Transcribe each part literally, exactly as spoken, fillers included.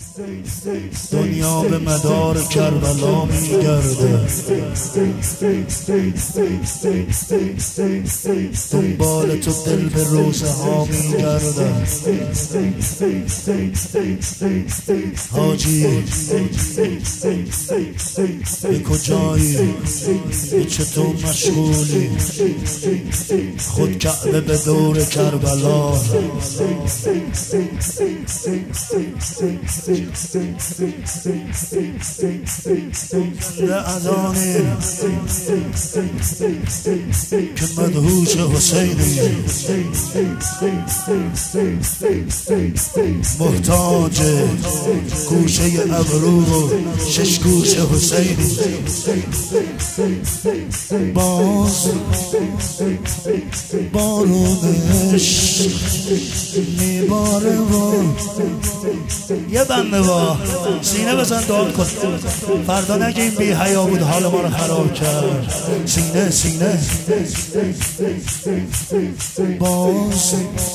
دنیا به مدار کربلا میگرده، دنبال تو دل به روزه ها میگرده. حاجی به کجایی؟ به چطور مشغولی؟ خود کعبه به دور کربلا. لعنانی که مدهوش حسینی، محتاج گوشه ابرو و شش گوش حسینی. باز بارونش میباره و یه بنده با سینه بزن داد کن، فردا نگه این بی حیا بود حال ما رو خراب کرد. سینه سینه باز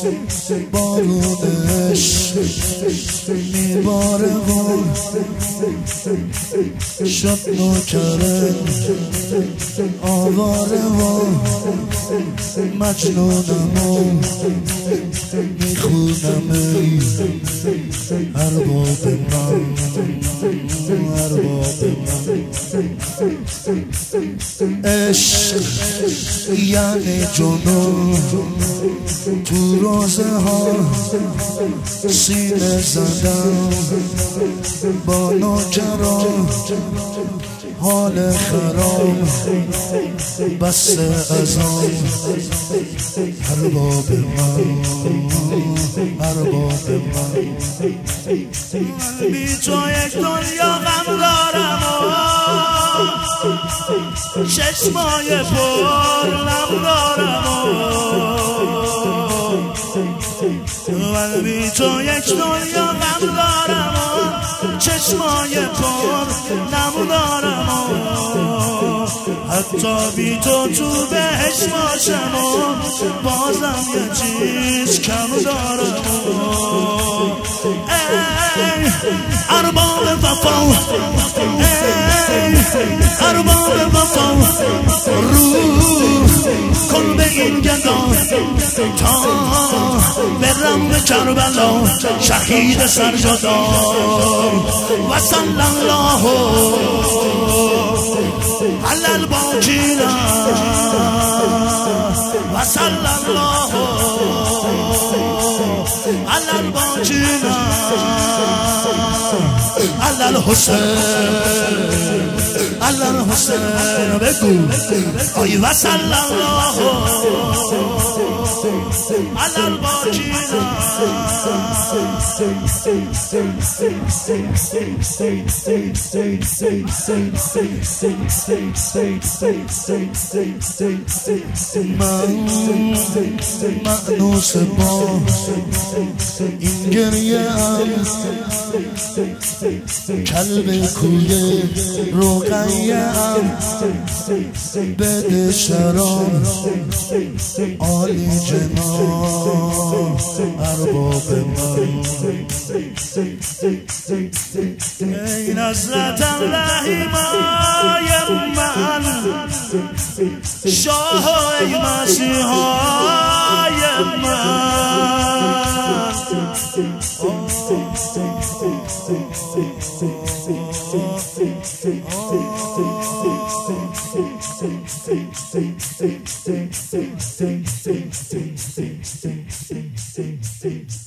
بارونش میباره و شب نوکره آواره و مجنونم و میخونم ای ارباب من، ارباب من. عشق یعنی جنون تو روزه ها سینه زدم با نوکران، حال خراب بس از آن ارباب من، ارباب من. بی تو یک دنیا غم دارم و چشمای پر نم دارم و بی تو یک دنیا غم دارم و چشمای پر نم دارم و حتی بی تو تو بهش باشم و بازم یه چیز کم دارم. ای ارباب وفا، ای ارباب وفا، رو کن به این گدا تا برم به کربلا شهید سرجدا. و صلی الله علی الباقینا و صلی الله علی الباقینا علی الحسین، علی الحسین. بگو آی و صلی الله علی الباقینا. من مأنوس با این گریه ام، کلب کوی رقیه ام، بده شراب عالی جناب ارباب من. ای نظرت اللهی مای من، شاه ای مسیحای من. Oh,